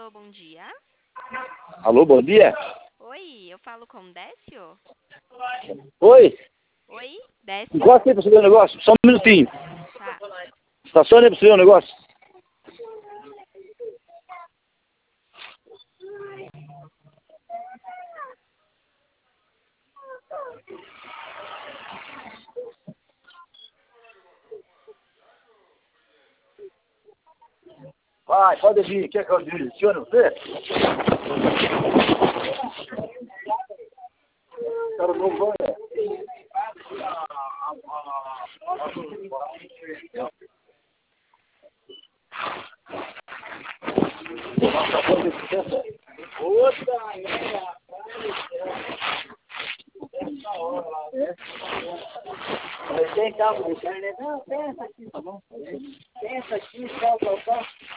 Alô, bom dia. Alô, bom dia. Oi, eu falo com Décio? Oi, Oi, Décio? encosta aí pra você ver o negócio, só um minutinho. Tá. Estaciona aí pra você ver o negócio. Vai, pode vir, quer que eu direcione você? Cara, não vai. Tem cabo de internet? Não, tem essa aqui, tá bom? Tem essa aqui, tal.